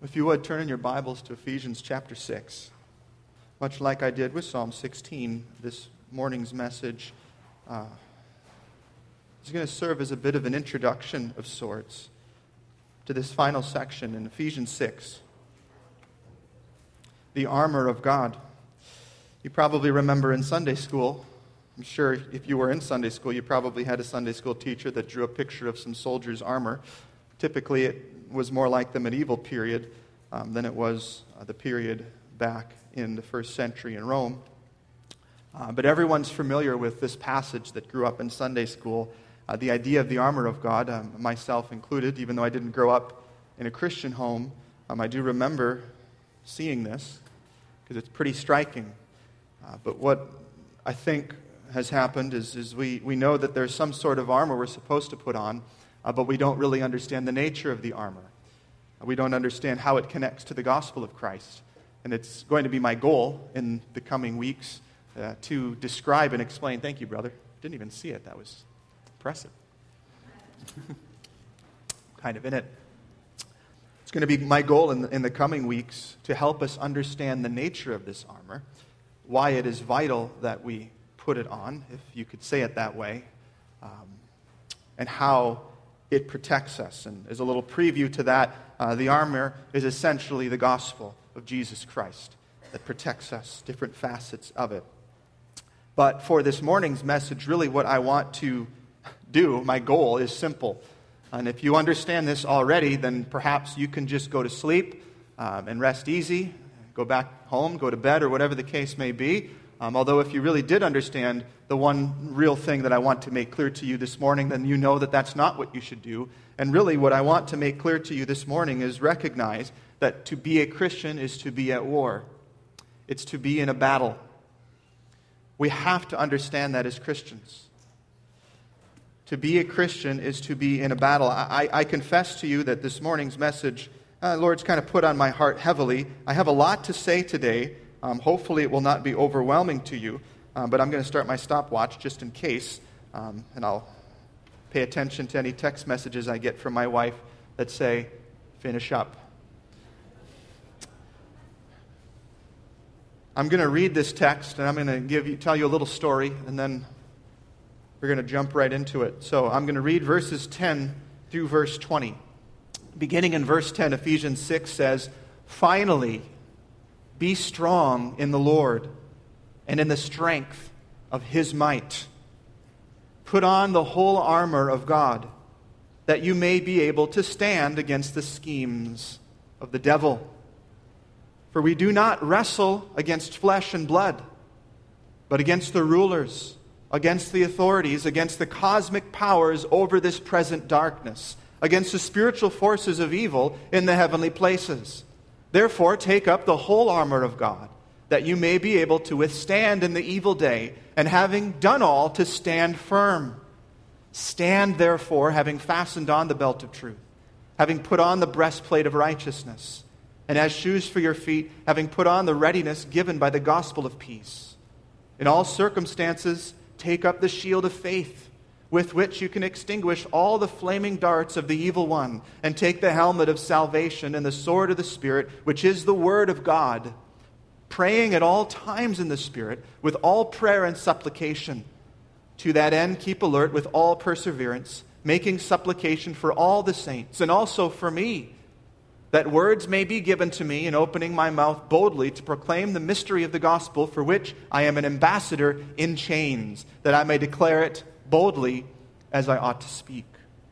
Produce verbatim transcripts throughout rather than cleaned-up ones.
If you would, turn in your Bibles to Ephesians chapter six. Much like I did with Psalm sixteen, this morning's message uh, is going to serve as a bit of an introduction of sorts to this final section in Ephesians six. The armor of God. You probably remember in Sunday school, I'm sure if you were in Sunday school, you probably had a Sunday school teacher that drew a picture of some soldiers' armor. Typically, it was more like the medieval period um, than it was uh, the period back in the first century in Rome. Uh, but everyone's familiar with this passage that grew up in Sunday school, uh, the idea of the armor of God, um, myself included. Even though I didn't grow up in a Christian home, um, I do remember seeing this because it's pretty striking. Uh, but what I think has happened is, is we, we know that there's some sort of armor we're supposed to put on, Uh, but we don't really understand the nature of the armor. Uh, we don't understand how it connects to the gospel of Christ. And it's going to be my goal in the coming weeks uh, to describe and explain. Thank you, brother. Didn't even see it. That was impressive. Kind of in it. It's going to be my goal in the, in the coming weeks to help us understand the nature of this armor, why it is vital that we put it on, if you could say it that way, um, and how it protects us. And as a little preview to that, uh, the armor is essentially the gospel of Jesus Christ that protects us, different facets of it. But for this morning's message, really what I want to do, my goal is simple. And if you understand this already, then perhaps you can just go to sleep um, and rest easy, go back home, go to bed, or whatever the case may be. Um, although if you really did understand the one real thing that I want to make clear to you this morning, then you know that that's not what you should do. And really what I want to make clear to you this morning is recognize that to be a Christian is to be at war. It's to be in a battle. We have to understand that as Christians. To be a Christian is to be in a battle. I, I confess to you that this morning's message, uh, Lord's kind of put on my heart heavily. I have a lot to say today. Um, hopefully it will not be overwhelming to you, um, but I'm going to start my stopwatch just in case, um, and I'll pay attention to any text messages I get from my wife that say, finish up. I'm going to read this text, and I'm going to give you, tell you a little story, and then we're going to jump right into it. So I'm going to read verses ten through verse twenty. Beginning in verse ten, Ephesians six says, "Finally, be strong in the Lord and in the strength of His might. Put on the whole armor of God, that you may be able to stand against the schemes of the devil. For we do not wrestle against flesh and blood, but against the rulers, against the authorities, against the cosmic powers over this present darkness, against the spiritual forces of evil in the heavenly places. Therefore, take up the whole armor of God, that you may be able to withstand in the evil day, and having done all, to stand firm. Stand, therefore, having fastened on the belt of truth, having put on the breastplate of righteousness, and as shoes for your feet, having put on the readiness given by the gospel of peace. In all circumstances, take up the shield of faith, with which you can extinguish all the flaming darts of the evil one, and take the helmet of salvation and the sword of the Spirit, which is the word of God, praying at all times in the Spirit, with all prayer and supplication. To that end, keep alert with all perseverance, making supplication for all the saints, and also for me, that words may be given to me in opening my mouth boldly to proclaim the mystery of the gospel, for which I am an ambassador in chains, that I may declare it boldly as I ought to speak."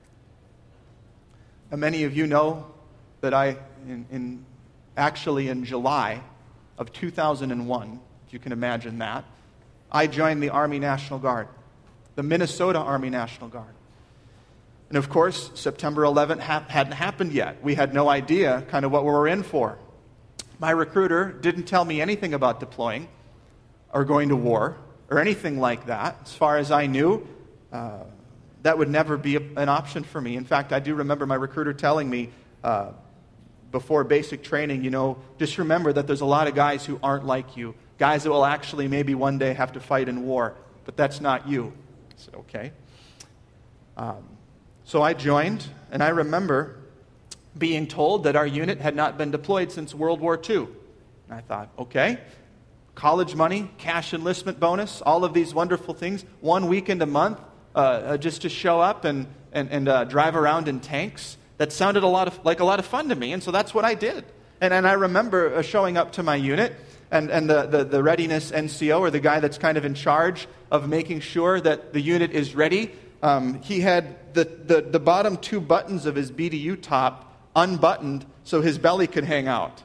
Now, many of you know that I, in, in actually in July of two thousand one, if you can imagine that, I joined the Army National Guard, the Minnesota Army National Guard. And of course, September eleventh ha- hadn't happened yet. We had no idea kind of what we were in for. My recruiter didn't tell me anything about deploying or going to war or anything like that. As far as I knew, uh, that would never be a, an option for me. In fact, I do remember my recruiter telling me uh, before basic training, you know, just remember that there's a lot of guys who aren't like you, guys that will actually maybe one day have to fight in war, but that's not you. I said, okay. Um, so I joined, and I remember being told that our unit had not been deployed since World War Two. And I thought, okay, college money, cash enlistment bonus, all of these wonderful things, one weekend a month uh, uh, just to show up and, and, and uh, drive around in tanks. That sounded a lot of, like a lot of fun to me, and so that's what I did. And, and I remember uh, showing up to my unit, and, and the, the, the readiness N C O, or the guy that's kind of in charge of making sure that the unit is ready, um, he had the, the, the bottom two buttons of his B D U top unbuttoned so his belly could hang out.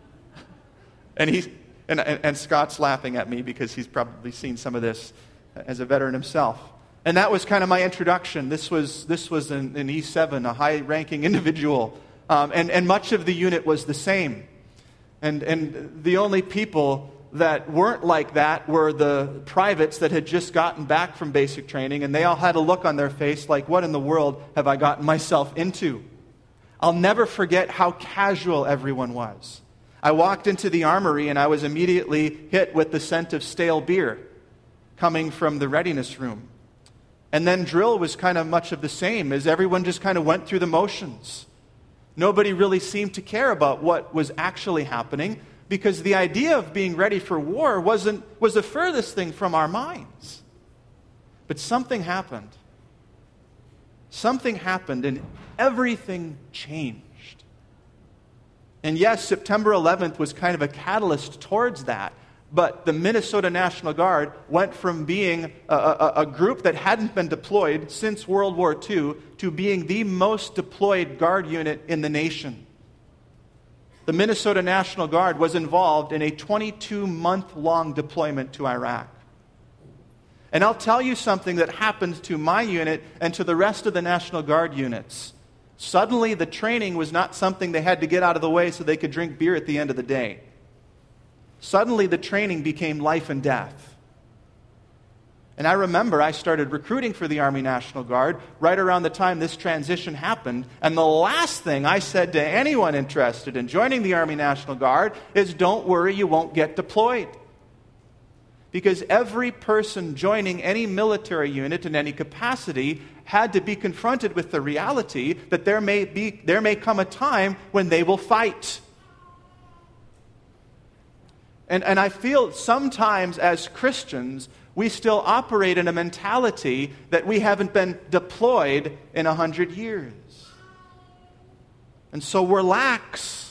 And he's and, and, and Scott's laughing at me because he's probably seen some of this as a veteran himself. And that was kind of my introduction. This was this was an, an E seven, a high-ranking individual, um, and and much of the unit was the same. And and the only people that weren't like that were the privates that had just gotten back from basic training, and they all had a look on their face like, "What in the world have I gotten myself into?" I'll never forget how casual everyone was. I walked into the armory and I was immediately hit with the scent of stale beer coming from the readiness room. And then drill was kind of much of the same, as everyone just kind of went through the motions. Nobody really seemed to care about what was actually happening, because the idea of being ready for war wasn't was the furthest thing from our minds. But something happened. Something happened and everything changed. And yes, September eleventh was kind of a catalyst towards that. But the Minnesota National Guard went from being a, a, a group that hadn't been deployed since World War Two to being the most deployed Guard unit in the nation. The Minnesota National Guard was involved in a twenty-two month long deployment to Iraq. And I'll tell you something that happened to my unit and to the rest of the National Guard units. Suddenly, the training was not something they had to get out of the way so they could drink beer at the end of the day. Suddenly, the training became life and death. And I remember I started recruiting for the Army National Guard right around the time this transition happened. And the last thing I said to anyone interested in joining the Army National Guard is, don't worry, you won't get deployed. Because every person joining any military unit in any capacity had to be confronted with the reality that there may be, there may come a time when they will fight. And, and I feel sometimes as Christians, we still operate in a mentality that we haven't been deployed in a hundred years. And so we're lax.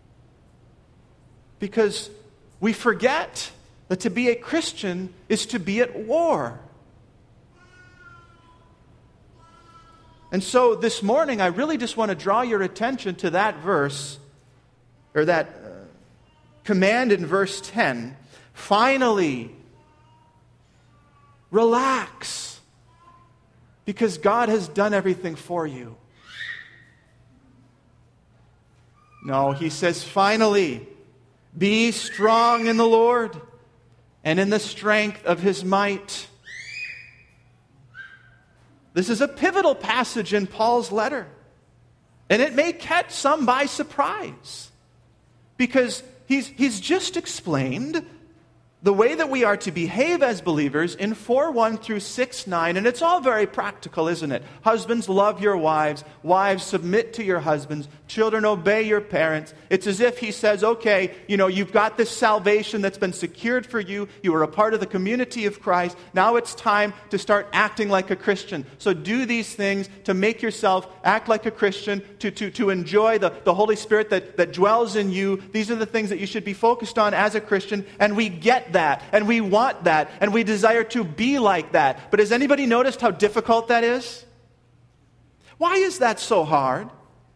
Because we forget that to be a Christian is to be at war. And so this morning, I really just want to draw your attention to that verse, or that uh, command in verse ten. Finally, relax, because God has done everything for you. No, he says, finally, be strong in the Lord and in the strength of his might. This is a pivotal passage in Paul's letter. And it may catch some by surprise. Because he's, he's just explained the way that we are to behave as believers in four one through six nine, and it's all very practical, isn't it? Husbands, love your wives. Wives, submit to your husbands. Children, obey your parents. It's as if he says, okay, you know, you've got this salvation that's been secured for you. You are a part of the community of Christ. Now it's time to start acting like a Christian. So do these things to make yourself act like a Christian, to, to, to enjoy the, the Holy Spirit that, that dwells in you. These are the things that you should be focused on as a Christian, and we get that, and we want that, and we desire to be like that. But has anybody noticed how difficult that is? Why is that so hard?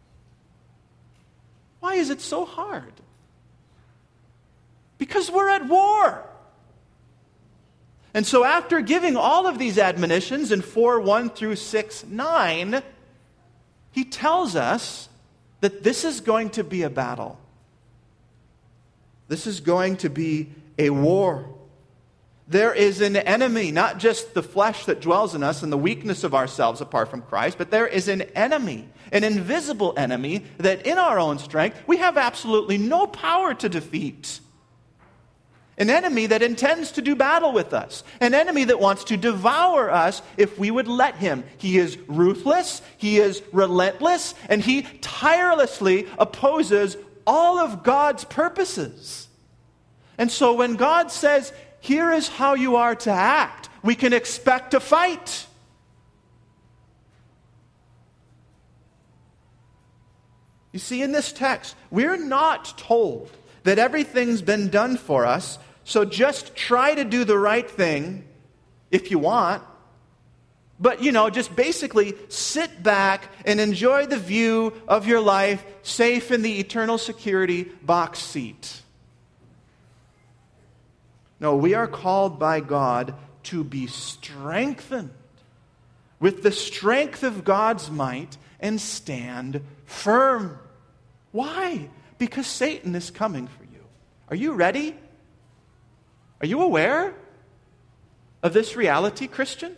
Why is it so hard? Because we're at war. And so after giving all of these admonitions in four one through six nine, he tells us that this is going to be a battle. This is going to be a war. There is an enemy, not just the flesh that dwells in us and the weakness of ourselves apart from Christ, but there is an enemy, an invisible enemy that in our own strength we have absolutely no power to defeat. An enemy that intends to do battle with us. An enemy that wants to devour us if we would let him. He is ruthless, he is relentless, and he tirelessly opposes all of God's purposes. And so when God says, here is how you are to act, we can expect a fight. You see, in this text, we're not told that everything's been done for us, so just try to do the right thing if you want. But, you know, just basically sit back and enjoy the view of your life safe in the eternal security box seat. No, we are called by God to be strengthened with the strength of God's might and stand firm. Why? Because Satan is coming for you. Are you ready? Are you aware of this reality, Christian?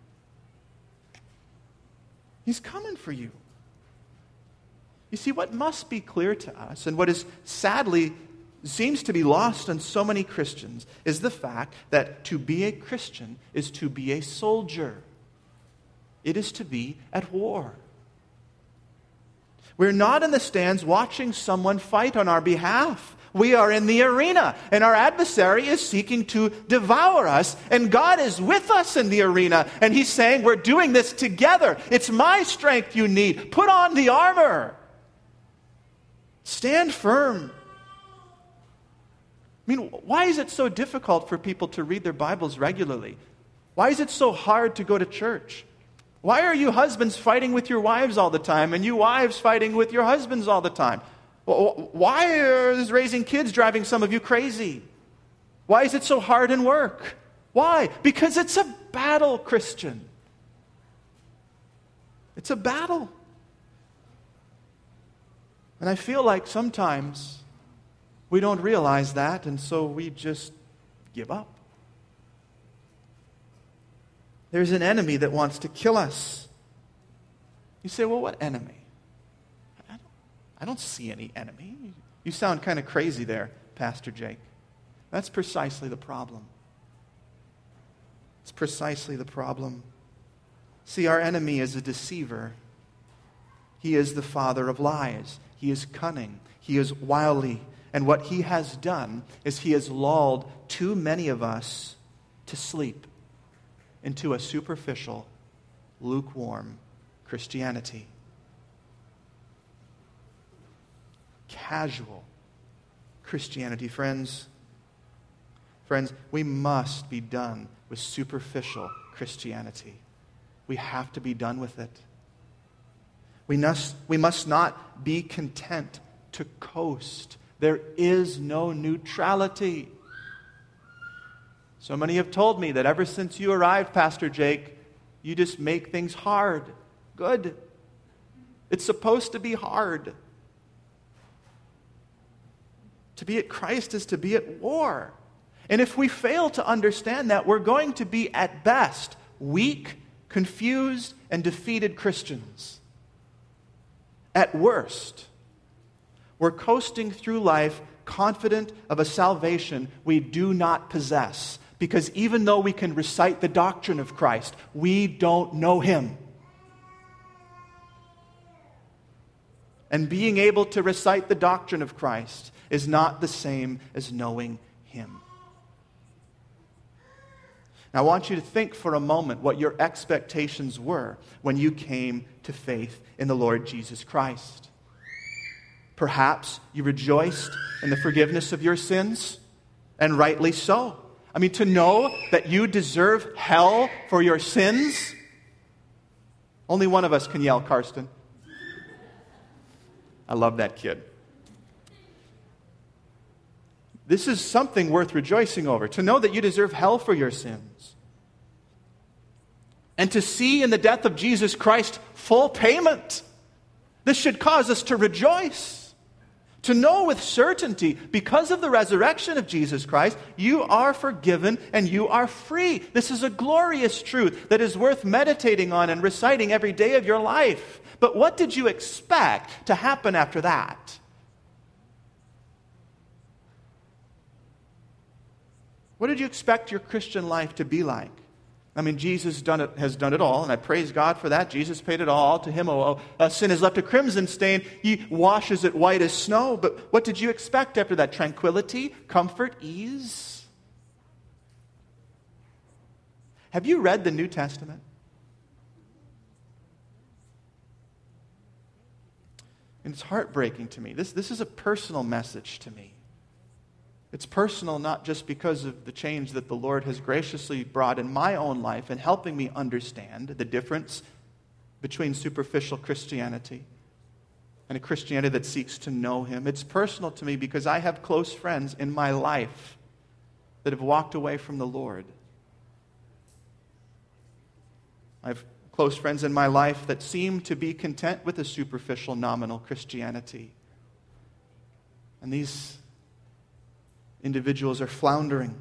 He's coming for you. You see, what must be clear to us, and what is sadly seems to be lost on so many Christians, is the fact that to be a Christian is to be a soldier. It is to be at war. We're not in the stands watching someone fight on our behalf. We are in the arena, and our adversary is seeking to devour us, and God is with us in the arena, and He's saying, we're doing this together. It's my strength you need. Put on the armor. Stand firm. I mean, why is it so difficult for people to read their Bibles regularly? Why is it so hard to go to church? Why are you husbands fighting with your wives all the time, and you wives fighting with your husbands all the time? Why is raising kids driving some of you crazy? Why is it so hard in work? Why? Because it's a battle, Christian. It's a battle. And I feel like sometimes we don't realize that, and so we just give up. There's an enemy that wants to kill us. You say, well, what enemy? I don't, I don't see any enemy. You sound kind of crazy there, Pastor Jake. That's precisely the problem. It's precisely the problem. See, our enemy is a deceiver. He is the father of lies. He is cunning. He is wily. And what he has done is he has lulled too many of us to sleep into a superficial, lukewarm Christianity. Casual Christianity, friends. Friends, we must be done with superficial Christianity. We have to be done with it. We must, we must not be content to coast. There is no neutrality. So many have told me that ever since you arrived, Pastor Jake, you just make things hard. Good. It's supposed to be hard. To be at Christ is to be at war. And if we fail to understand that, we're going to be, at best, weak, confused, and defeated Christians. At worst, we're coasting through life confident of a salvation we do not possess. Because even though we can recite the doctrine of Christ, we don't know Him. And being able to recite the doctrine of Christ is not the same as knowing Him. Now, I want you to think for a moment what your expectations were when you came to faith in the Lord Jesus Christ. Perhaps you rejoiced in the forgiveness of your sins, and rightly so. I mean, to know that you deserve hell for your sins. Only one of us can yell, Karsten. I love that kid. This is something worth rejoicing over. To know that you deserve hell for your sins. And to see in the death of Jesus Christ full payment. This should cause us to rejoice. To know with certainty, because of the resurrection of Jesus Christ, you are forgiven and you are free. This is a glorious truth that is worth meditating on and reciting every day of your life. But what did you expect to happen after that? What did you expect your Christian life to be like? I mean, Jesus done it, has done it all, and I praise God for that. Jesus paid it all. To him, oh, oh, sin has left a crimson stain. He washes it white as snow. But what did you expect after that? Tranquility, comfort, ease? Have you read the New Testament? And it's heartbreaking to me. This, this is a personal message to me. It's personal not just because of the change that the Lord has graciously brought in my own life and helping me understand the difference between superficial Christianity and a Christianity that seeks to know Him. It's personal to me because I have close friends in my life that have walked away from the Lord. I have close friends in my life that seem to be content with a superficial, nominal Christianity. And these individuals are floundering.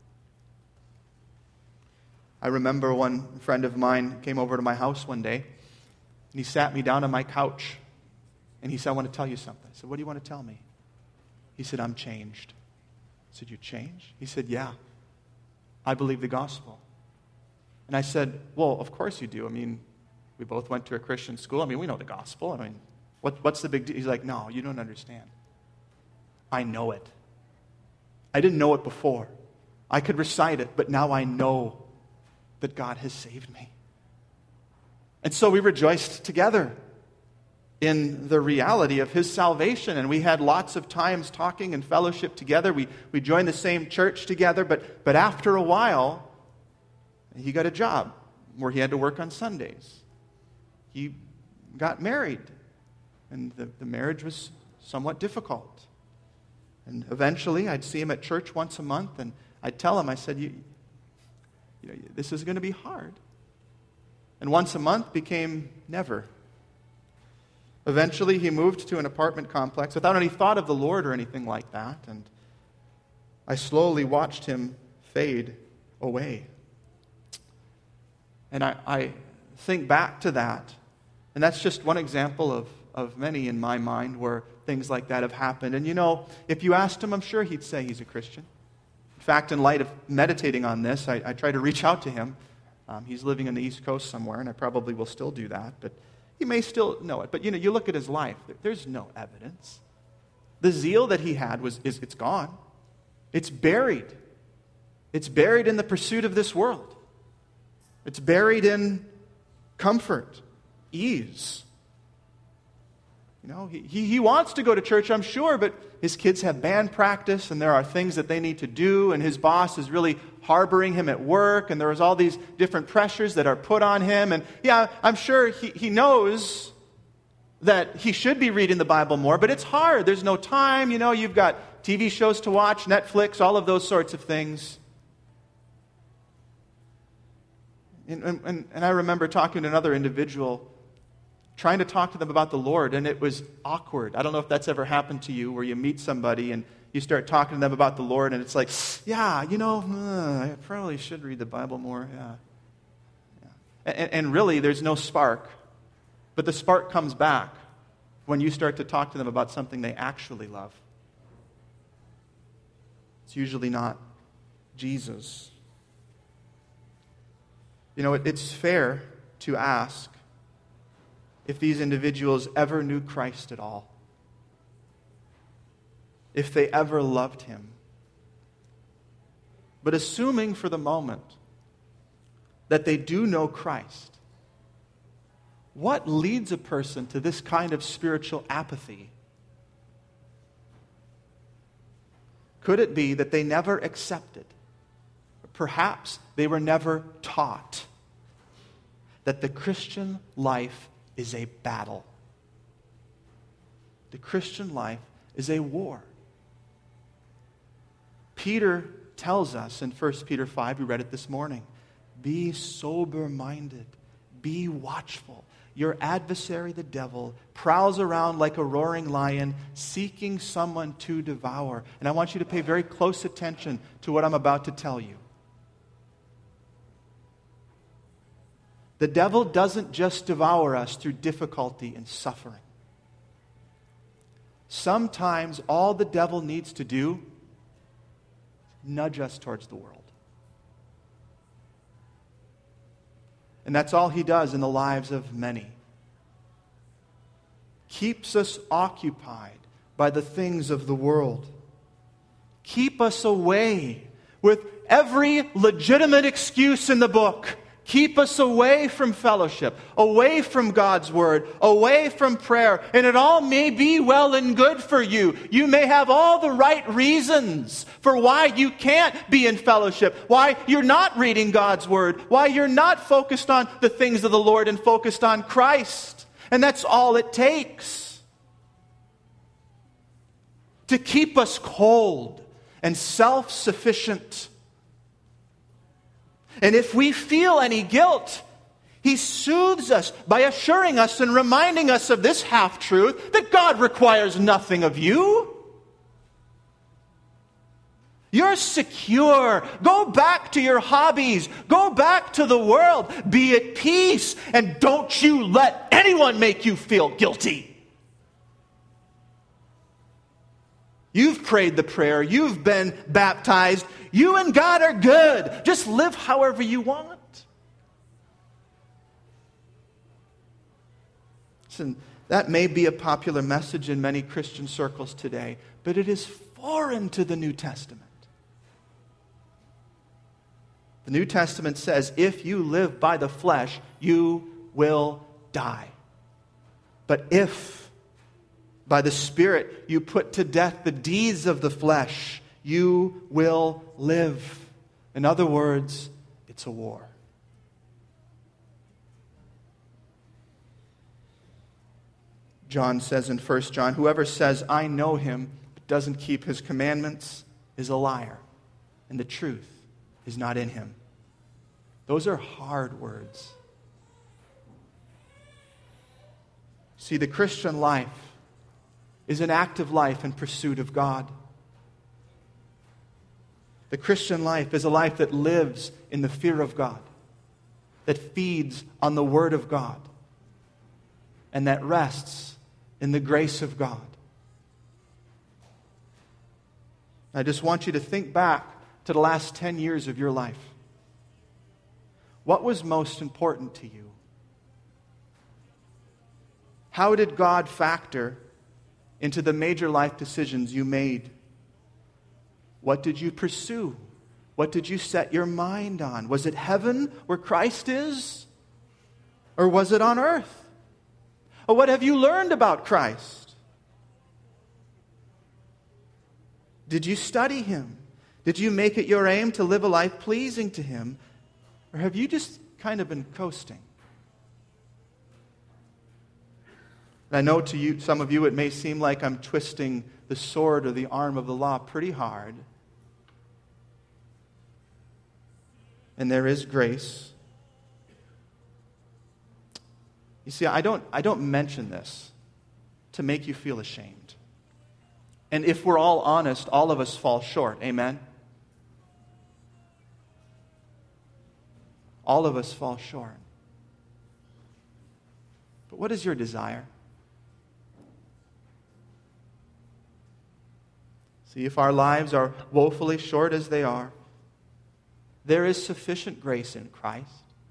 I remember one friend of mine came over to my house one day, and he sat me down on my couch, and he said, I want to tell you something. I said, what do you want to tell me? He said, I'm changed. I said, you changed? He said, yeah. I believe the gospel. And I said, well, of course you do. I mean, we both went to a Christian school. I mean, we know the gospel. I mean, what, what's the big deal? He's like, no, you don't understand. I know it. I didn't know it before. I could recite it, but now I know that God has saved me. And so we rejoiced together in the reality of His salvation, and we had lots of times talking and fellowship together. We, we joined the same church together, but, but after a while, he got a job where he had to work on Sundays. He got married, and the, the marriage was somewhat difficult. And eventually, I'd see him at church once a month, and I'd tell him, I said, you, you know, this is going to be hard. And once a month became never. Eventually, he moved to an apartment complex without any thought of the Lord or anything like that, and I slowly watched him fade away. And I, I think back to that, and that's just one example of, of many in my mind where things like that have happened. And you know, if you asked him, I'm sure he'd say he's a Christian. In fact, in light of meditating on this, I, I try to reach out to him. Um, he's living on the East Coast somewhere, and I probably will still do that, but he may still know it. But you know, you look at his life, there's no evidence. The zeal that he had was is it's gone. It's buried. It's buried in the pursuit of this world. It's buried in comfort, ease. You know, he, he, he wants to go to church, I'm sure, but his kids have band practice, and there are things that they need to do, and his boss is really harboring him at work, and there's all these different pressures that are put on him. And yeah, I'm sure he, he knows that he should be reading the Bible more, but it's hard. There's no time. You know, you've got T V shows to watch, Netflix, all of those sorts of things. And, and, and I remember talking to another individual, trying to talk to them about the Lord, and it was awkward. I don't know if that's ever happened to you, where you meet somebody and you start talking to them about the Lord, and it's like, yeah, you know, uh, I probably should read the Bible more. Yeah, yeah. And, and really, there's no spark. But the spark comes back when you start to talk to them about something they actually love. It's usually not Jesus. You know, it, it's fair to ask if these individuals ever knew Christ at all. If they ever loved Him. But assuming for the moment that they do know Christ, what leads a person to this kind of spiritual apathy? Could it be that they never accepted, perhaps they were never taught, that the Christian life is a battle? The Christian life is a war. Peter tells us in First Peter five, we read it this morning, be sober-minded, be watchful. Your adversary, the devil, prowls around like a roaring lion, seeking someone to devour. And I want you to pay very close attention to what I'm about to tell you. The devil doesn't just devour us through difficulty and suffering. Sometimes all the devil needs to do nudge us towards the world. And that's all he does in the lives of many. Keeps us occupied by the things of the world. Keep us away with every legitimate excuse in the book. Keep us away from fellowship, away from God's word, away from prayer. And it all may be well and good for you. You may have all the right reasons for why you can't be in fellowship, why you're not reading God's word, why you're not focused on the things of the Lord and focused on Christ. And that's all it takes to keep us cold and self-sufficient. And if we feel any guilt, he soothes us by assuring us and reminding us of this half-truth, that God requires nothing of you. You're secure. Go back to your hobbies. Go back to the world. Be at peace. And don't you let anyone make you feel guilty. You've prayed the prayer. You've been baptized. You and God are good. Just live however you want. Listen, that may be a popular message in many Christian circles today, but it is foreign to the New Testament. The New Testament says, if you live by the flesh, you will die. But if by the Spirit you put to death the deeds of the flesh, you will live. In other words, it's a war. John says in First John, whoever says, I know him, but doesn't keep his commandments is a liar, and the truth is not in him. Those are hard words. See, the Christian life is an active life in pursuit of God. The Christian life is a life that lives in the fear of God, that feeds on the Word of God, and that rests in the grace of God. I just want you to think back to the last ten years of your life. What was most important to you? How did God factor into the major life decisions you made? What did you pursue? What did you set your mind on? Was it heaven where Christ is? Or was it on earth? Or what have you learned about Christ? Did you study Him? Did you make it your aim to live a life pleasing to Him? Or have you just kind of been coasting? And I know to you, some of you, it may seem like I'm twisting the sword or the arm of the law pretty hard. And there is grace. You see, I don't, I don't mention this to make you feel ashamed. And if we're all honest, all of us fall short. Amen? All of us fall short. But what is your desire? See, if our lives are woefully short as they are, there is sufficient grace in Christ.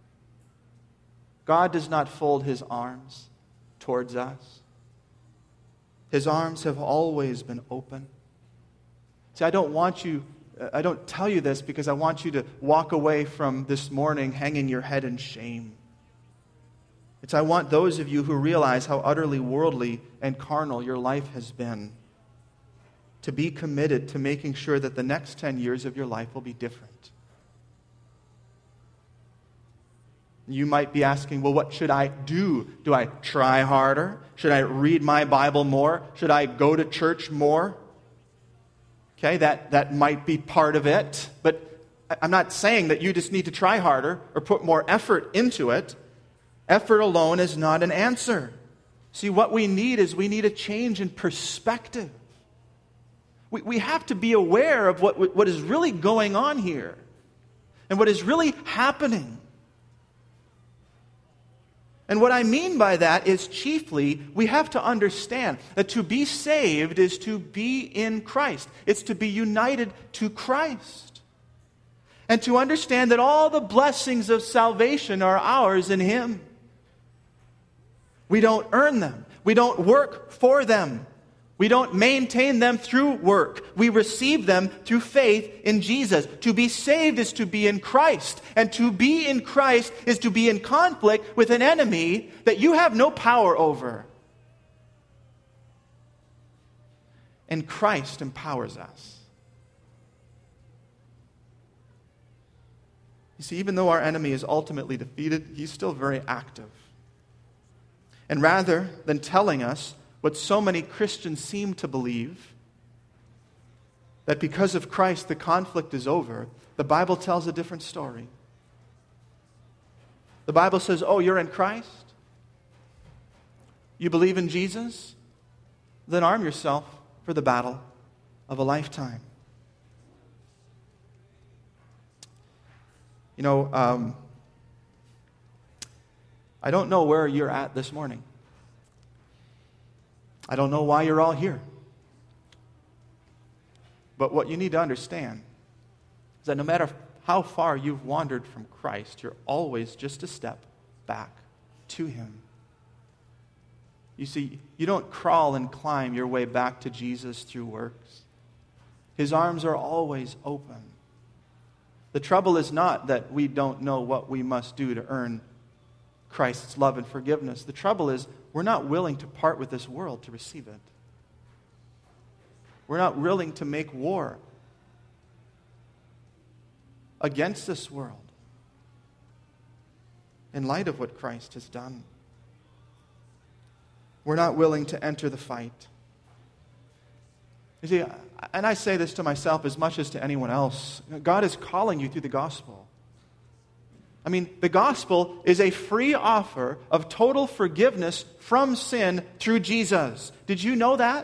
God does not fold His arms towards us. His arms have always been open. See, I don't want you, I don't tell you this because I want you to walk away from this morning hanging your head in shame. It's I want those of you who realize how utterly worldly and carnal your life has been to be committed to making sure that the next ten years of your life will be different. You might be asking, well, what should I do? Do I try harder? Should I read my Bible more? Should I go to church more? Okay, that, that might be part of it. But I'm not saying that you just need to try harder or put more effort into it. Effort alone is not an answer. See, what we need is we need a change in perspective. We, we have to be aware of what, what is really going on here and what is really happening. And what I mean by that is chiefly we have to understand that to be saved is to be in Christ. It's to be united to Christ. And to understand that all the blessings of salvation are ours in Him. We don't earn them. We don't work for them. We don't maintain them through work. We receive them through faith in Jesus. To be saved is to be in Christ. And to be in Christ is to be in conflict with an enemy that you have no power over. And Christ empowers us. You see, even though our enemy is ultimately defeated, he's still very active. And rather than telling us what so many Christians seem to believe, that because of Christ the conflict is over, the Bible tells a different story. The Bible says, oh, you're in Christ? You believe in Jesus? Then arm yourself for the battle of a lifetime. You know, um, I don't know where you're at this morning. I don't know why you're all here. But what you need to understand is that no matter how far you've wandered from Christ, you're always just a step back to Him. You see, you don't crawl and climb your way back to Jesus through works. His arms are always open. The trouble is not that we don't know what we must do to earn Christ's love and forgiveness. The trouble is we're not willing to part with this world to receive it. We're not willing to make war against this world in light of what Christ has done. We're not willing to enter the fight. You see, and I say this to myself as much as to anyone else, God is calling you through the gospel. I mean, the gospel is a free offer of total forgiveness from sin through Jesus. Did you know that?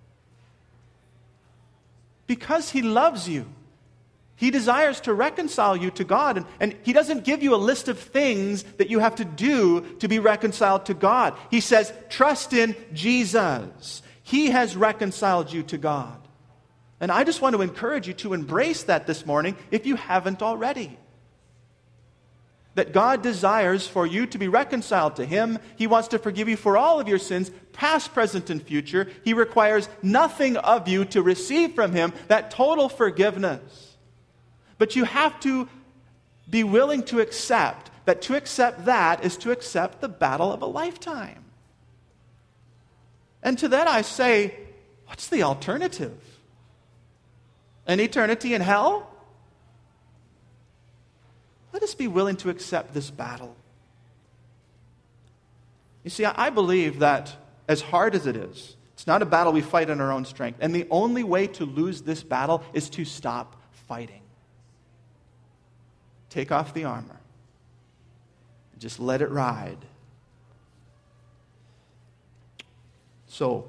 Because He loves you. He desires to reconcile you to God. And, and He doesn't give you a list of things that you have to do to be reconciled to God. He says, trust in Jesus. He has reconciled you to God. And I just want to encourage you to embrace that this morning if you haven't already. That God desires for you to be reconciled to Him. He wants to forgive you for all of your sins, past, present, and future. He requires nothing of you to receive from Him that total forgiveness. But you have to be willing to accept that to accept that is to accept the battle of a lifetime. And to that I say, what's the alternative? An eternity in hell? Let us be willing to accept this battle. You see, I believe that as hard as it is, it's not a battle we fight in our own strength. And the only way to lose this battle is to stop fighting. Take off the armor. Just let it ride. So,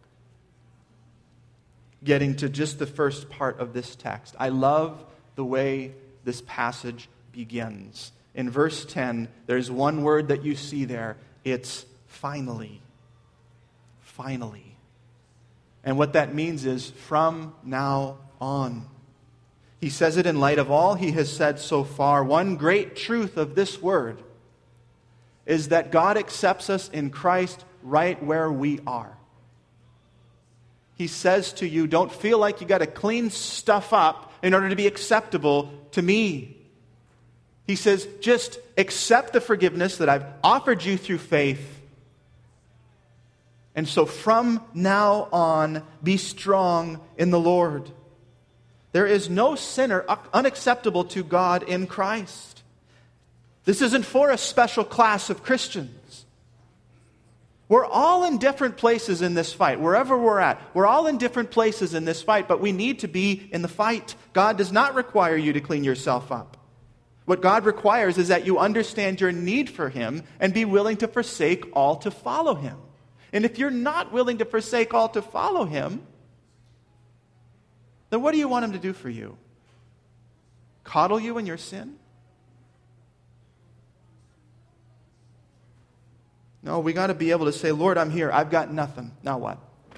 getting to just the first part of this text, I love the way this passage begins. In verse ten, there's one word that you see there. It's finally. Finally. And what that means is from now on. He says it in light of all he has said so far. One great truth of this word is that God accepts us in Christ right where we are. He says to you, don't feel like you got to clean stuff up in order to be acceptable to me. He says, just accept the forgiveness that I've offered you through faith. And so from now on, be strong in the Lord. There is no sinner unacceptable to God in Christ. This isn't for a special class of Christians. We're all in different places in this fight, wherever we're at. We're all in different places in this fight, but we need to be in the fight. God does not require you to clean yourself up. What God requires is that you understand your need for Him and be willing to forsake all to follow Him. And if you're not willing to forsake all to follow Him, then what do you want Him to do for you? Coddle you in your sin? No, we got to be able to say, Lord, I'm here. I've got nothing. Now what?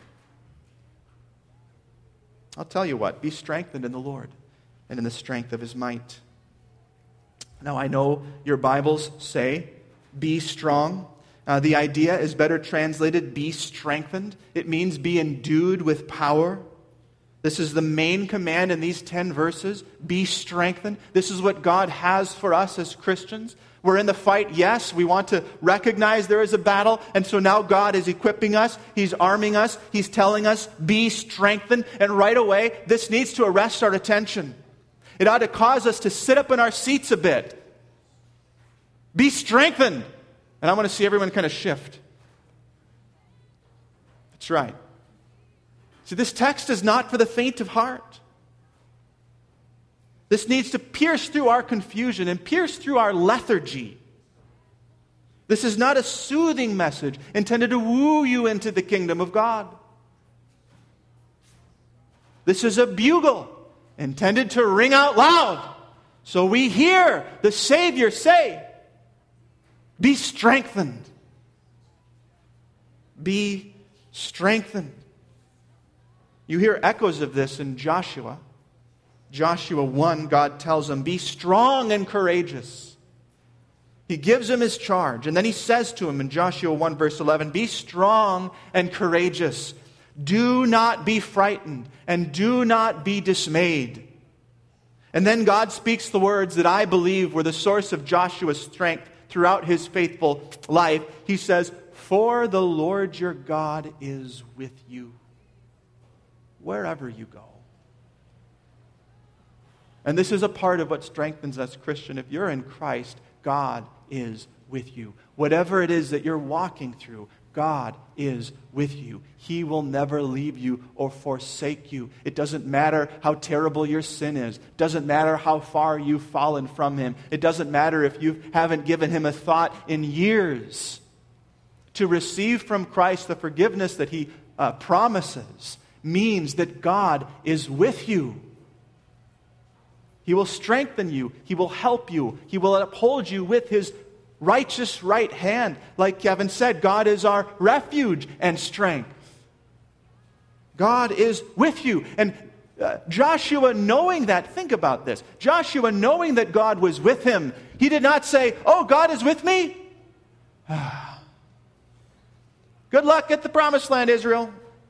I'll tell you what. Be strengthened in the Lord and in the strength of His might. Now, I know your Bibles say, be strong. Uh, the idea is better translated, be strengthened. It means be endued with power. This is the main command in these ten verses. Be strengthened. This is what God has for us as Christians. We're in the fight, yes. We want to recognize there is a battle. And so now God is equipping us. He's arming us. He's telling us, be strengthened. And right away, this needs to arrest our attention. It ought to cause us to sit up in our seats a bit. Be strengthened. And I want to see everyone kind of shift. That's right. See, this text is not for the faint of heart. This needs to pierce through our confusion and pierce through our lethargy. This is not a soothing message intended to woo you into the kingdom of God. This is a bugle intended to ring out loud. So we hear the Savior say, be strengthened. Be strengthened. You hear echoes of this in Joshua. Joshua one, God tells him, be strong and courageous. He gives him his charge. And then he says to him in Joshua one, verse eleven, be strong and courageous. Do not be frightened and do not be dismayed. And then God speaks the words that I believe were the source of Joshua's strength throughout his faithful life. He says, for the Lord your God is with you wherever you go. And this is a part of what strengthens us, Christian. If you're in Christ, God is with you. Whatever it is that you're walking through, God is with you. He will never leave you or forsake you. It doesn't matter how terrible your sin is. It doesn't matter how far you've fallen from Him. It doesn't matter if you haven't given Him a thought in years. To receive from Christ the forgiveness that He uh, promises means that God is with you. He will strengthen you. He will help you. He will uphold you with His righteous right hand. Like Kevin said, God is our refuge and strength. God is with you. And uh, Joshua knowing that, think about this. Joshua knowing that God was with him, he did not say, oh, God is with me? Good luck at the promised land, Israel.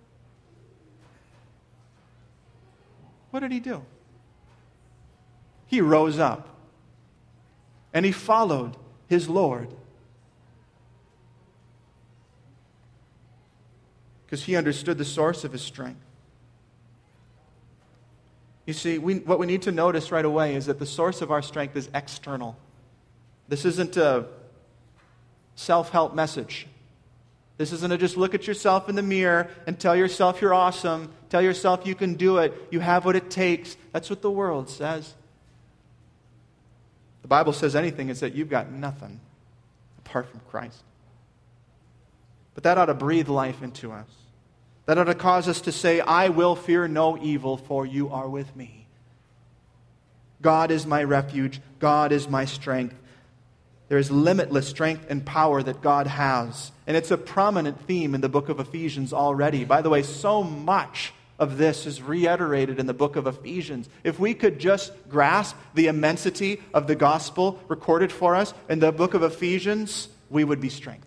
What did he do? He rose up and he followed his Lord. Because he understood the source of his strength. You see, we, what we need to notice right away is that the source of our strength is external. This isn't a self-help message. This isn't a just look at yourself in the mirror and tell yourself you're awesome. Tell yourself you can do it. You have what it takes. That's what the world says. The Bible says anything is that you've got nothing apart from Christ. But that ought to breathe life into us. That ought to cause us to say, I will fear no evil, for you are with me. God is my refuge. God is my strength. There is limitless strength and power that God has. And it's a prominent theme in the book of Ephesians already. By the way, so much of this is reiterated in the book of Ephesians. If we could just grasp the immensity of the gospel recorded for us in the book of Ephesians, we would be strengthened.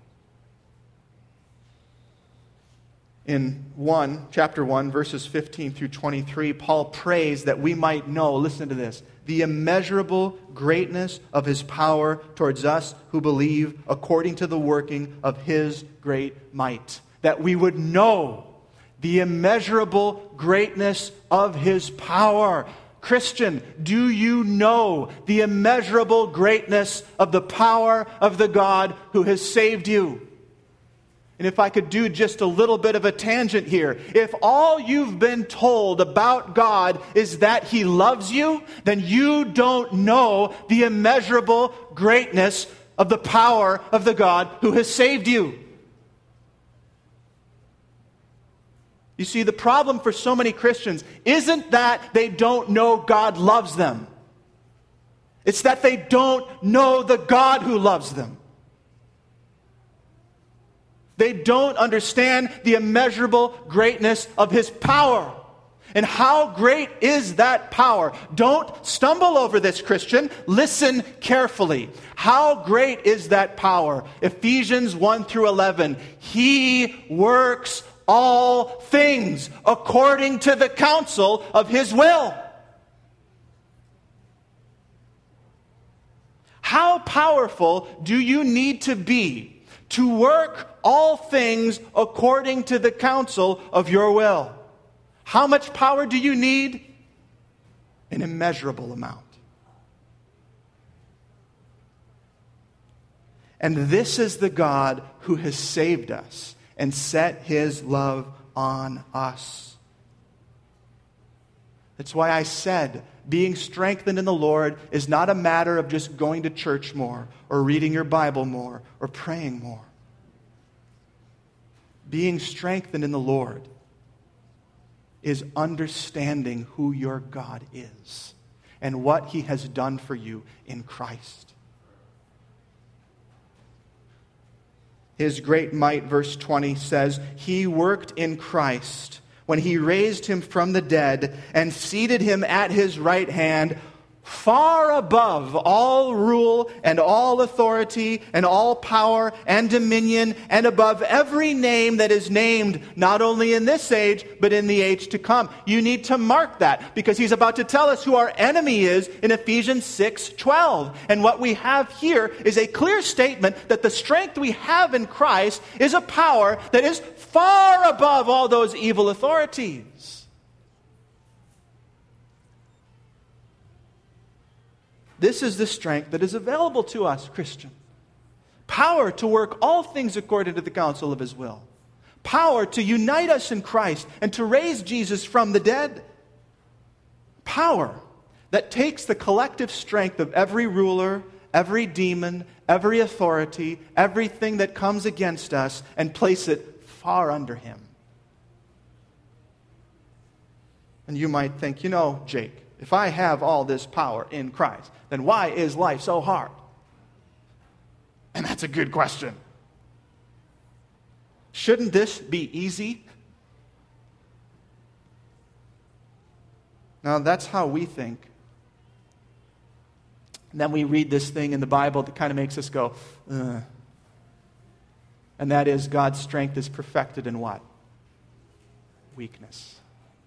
In one, chapter one, verses fifteen through twenty-three, Paul prays that we might know, listen to this, the immeasurable greatness of His power towards us who believe according to the working of His great might. That we would know the immeasurable greatness of His power. Christian, do you know the immeasurable greatness of the power of the God who has saved you? And if I could do just a little bit of a tangent here, if all you've been told about God is that He loves you, then you don't know the immeasurable greatness of the power of the God who has saved you. You see, the problem for so many Christians isn't that they don't know God loves them. It's that they don't know the God who loves them. They don't understand the immeasurable greatness of His power. And how great is that power? Don't stumble over this, Christian. Listen carefully. How great is that power? Ephesians one through eleven. He works all things according to the counsel of His will. How powerful do you need to be to work all things according to the counsel of your will? How much power do you need? An immeasurable amount. And this is the God who has saved us and set His love on us. That's why I said being strengthened in the Lord is not a matter of just going to church more or reading your Bible more or praying more. Being strengthened in the Lord is understanding who your God is and what He has done for you in Christ. His great might, verse twenty says, He worked in Christ when He raised Him from the dead and seated Him at His right hand, far above all rule and all authority and all power and dominion, and above every name that is named, not only in this age, but in the age to come. You need to mark that, because He's about to tell us who our enemy is in Ephesians six twelve. And what we have here is a clear statement that the strength we have in Christ is a power that is far above all those evil authorities. This is the strength that is available to us, Christian. Power to work all things according to the counsel of His will. Power to unite us in Christ and to raise Jesus from the dead. Power that takes the collective strength of every ruler, every demon, every authority, everything that comes against us, and place it far under Him. And you might think, you know, Jake, if I have all this power in Christ, then why is life so hard? And that's a good question. Shouldn't this be easy? Now, that's how we think. And then we read this thing in the Bible that kind of makes us go, ugh. And that is, God's strength is perfected in what? Weakness.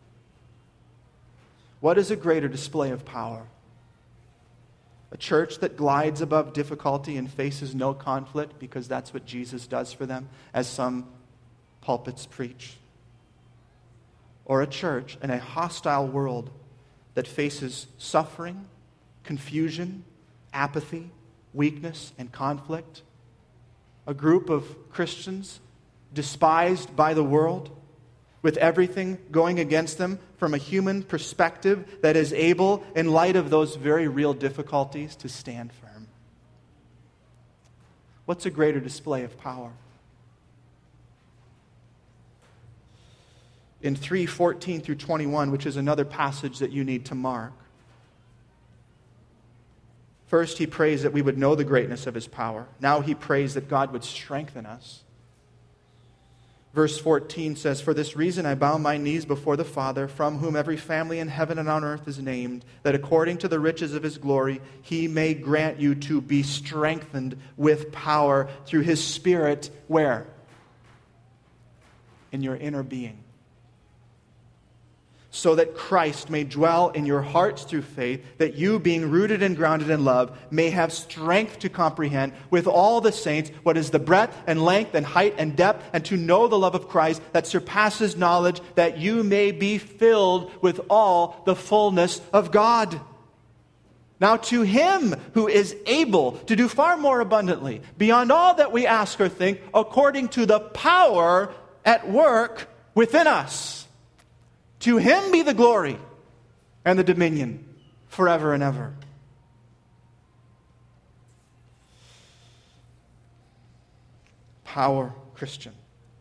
What is a greater display of power? A church that glides above difficulty and faces no conflict because that's what Jesus does for them, as some pulpits preach? Or a church in a hostile world that faces suffering, confusion, apathy, weakness, and conflict? A group of Christians despised by the world, with everything going against them from a human perspective, that is able, in light of those very real difficulties, to stand firm. What's a greater display of power? In three fourteen through twenty-one, which is another passage that you need to mark, first he prays that we would know the greatness of His power. Now he prays that God would strengthen us. Verse fourteen says, For this reason I bow my knees before the Father, from whom every family in heaven and on earth is named, that according to the riches of His glory He may grant you to be strengthened with power through His Spirit. Where? In your inner being. So that Christ may dwell in your hearts through faith, that you, being rooted and grounded in love, may have strength to comprehend with all the saints what is the breadth and length and height and depth, and to know the love of Christ that surpasses knowledge, that you may be filled with all the fullness of God. Now to Him who is able to do far more abundantly, beyond all that we ask or think, according to the power at work within us. To Him be the glory and the dominion forever and ever. Power, Christian.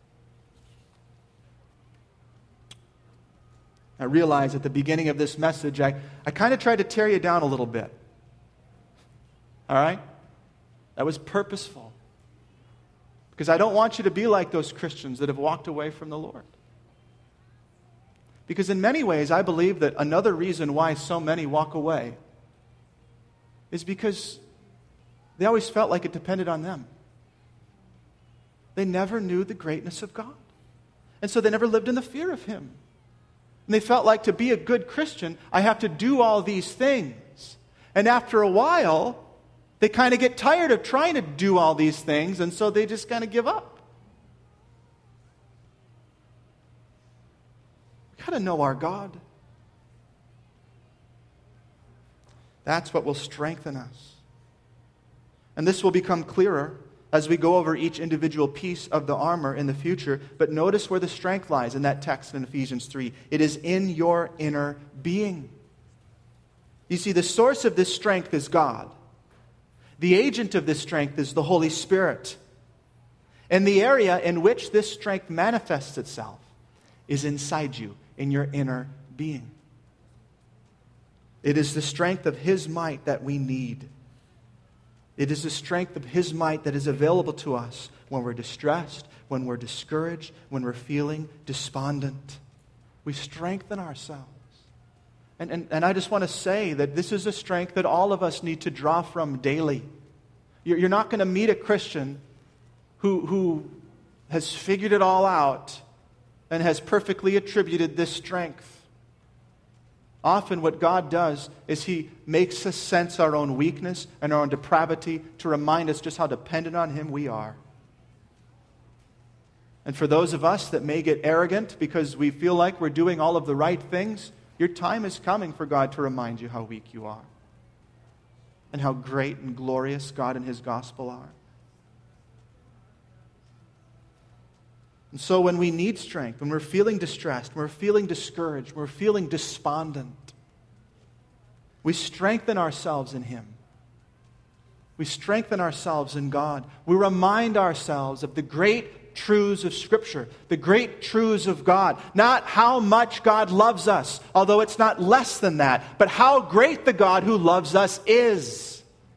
I realize at the beginning of this message, I, I kind of tried to tear you down a little bit. All right? That was purposeful. Because I don't want you to be like those Christians that have walked away from the Lord. Because in many ways, I believe that another reason why so many walk away is because they always felt like it depended on them. They never knew the greatness of God. And so they never lived in the fear of Him. And they felt like to be a good Christian, I have to do all these things. And after a while, they kind of get tired of trying to do all these things, and so they just kind of give up. We've got to know our God. That's what will strengthen us. And this will become clearer as we go over each individual piece of the armor in the future. But notice where the strength lies in that text in Ephesians three. It is in your inner being. You see, the source of this strength is God. The agent of this strength is the Holy Spirit. And the area in which this strength manifests itself is inside you, in your inner being. It is the strength of His might that we need. It is the strength of His might that is available to us when we're distressed, when we're discouraged, when we're feeling despondent. We strengthen ourselves. And, and, and I just want to say that this is a strength that all of us need to draw from daily. You're, you're not going to meet a Christian who, who has figured it all out and has perfectly attributed this strength. Often what God does is He makes us sense our own weakness and our own depravity to remind us just how dependent on Him we are. And for those of us that may get arrogant because we feel like we're doing all of the right things, your time is coming for God to remind you how weak you are and how great and glorious God and His gospel are. And so when we need strength, when we're feeling distressed, when we're feeling discouraged, when we're feeling despondent, we strengthen ourselves in Him. We strengthen ourselves in God. We remind ourselves of the great truths of Scripture, the great truths of God. Not how much God loves us, although it's not less than that, but how great the God who loves us is.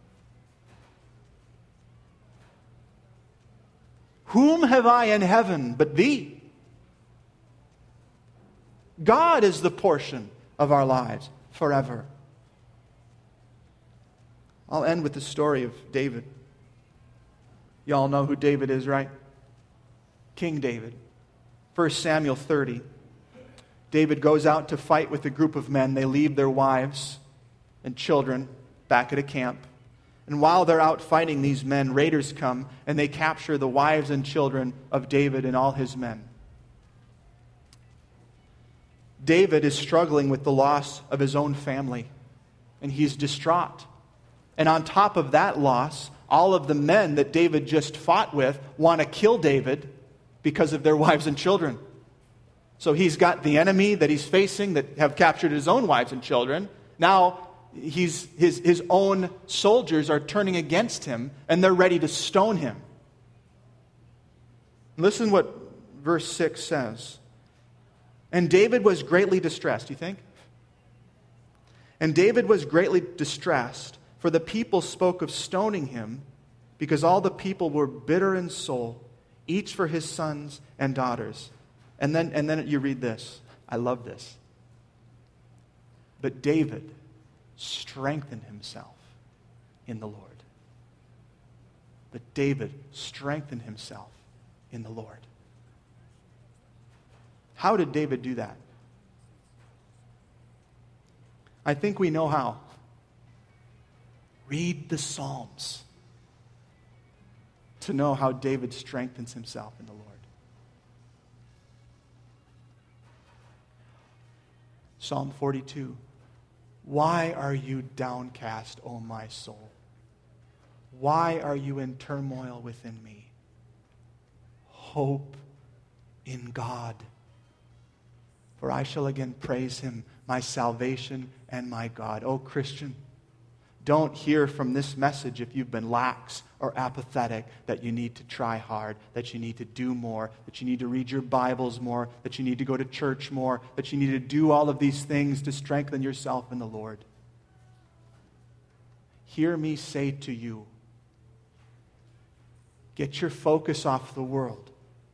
Whom have I in heaven but Thee? God is the portion of our lives forever. I'll end with the story of David. You all know who David is, right? King David. First Samuel thirty. David goes out to fight with a group of men. They leave their wives and children back at a camp. And while they're out fighting these men, raiders come and they capture the wives and children of David and all his men. David is struggling with the loss of his own family, and he's distraught. And on top of that loss, all of the men that David just fought with want to kill David because of their wives and children. So he's got the enemy that he's facing that have captured his own wives and children. Now He's, his, his own soldiers are turning against him, and they're ready to stone him. Listen what verse six says. And David was greatly distressed, you think? And David was greatly distressed, for the people spoke of stoning him, because all the people were bitter in soul, each for his sons and daughters. And then, and then you read this. I love this. But David strengthened himself in the Lord. But David strengthened himself in the Lord. How did David do that? I think we know how. Read the Psalms to know how David strengthens himself in the Lord. Psalm forty-two. Why are you downcast, O my soul? Why are you in turmoil within me? Hope in God, for I shall again praise Him, my salvation and my God. Oh, Christian, don't hear from this message if you've been lax or apathetic that you need to try hard, that you need to do more, that you need to read your Bibles more, that you need to go to church more, that you need to do all of these things to strengthen yourself in the Lord. Hear me say to you, Get your focus off the world.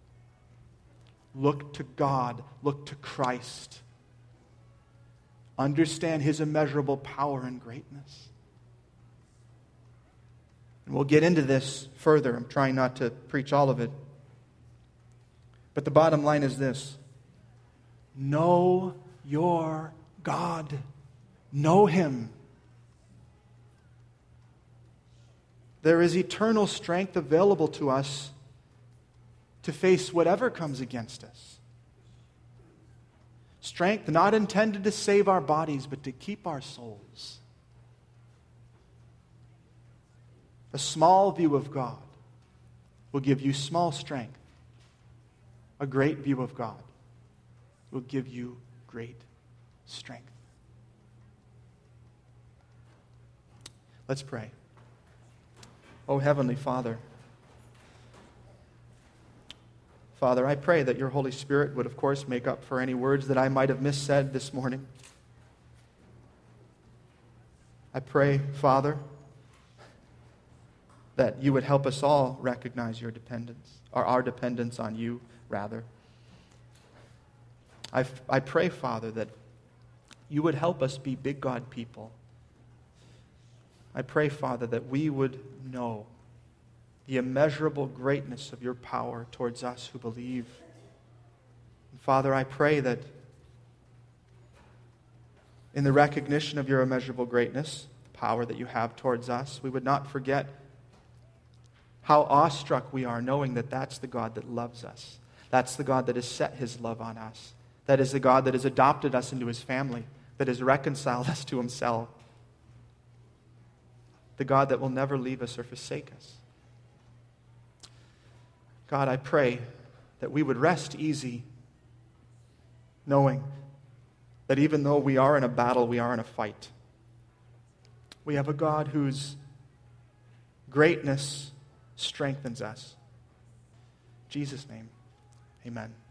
Look to God. Look to Christ. Understand His immeasurable power and greatness. And we'll get into this further. I'm trying not to preach all of it. But the bottom line is this. Know your God. Know Him. There is eternal strength available to us to face whatever comes against us. Strength not intended to save our bodies, but to keep our souls. A small view of God will give you small strength. A great view of God will give you great strength. Let's pray. Oh, Heavenly Father, Father, I pray that your Holy Spirit would, of course, make up for any words that I might have missaid this morning. I pray, Father, that you would help us all recognize your dependence, or our dependence on you, rather. I, I pray, Father, that you would help us be big God people. I pray, Father, that we would know the immeasurable greatness of your power towards us who believe. And Father, I pray that in the recognition of your immeasurable greatness, the power that you have towards us, we would not forget how awestruck we are knowing that that's the God that loves us. That's the God that has set his love on us. That is the God that has adopted us into his family, that has reconciled us to himself. The God that will never leave us or forsake us. God, I pray that we would rest easy, knowing that even though we are in a battle, we are in a fight. We have a God whose greatness strengthens us. In Jesus' name, amen.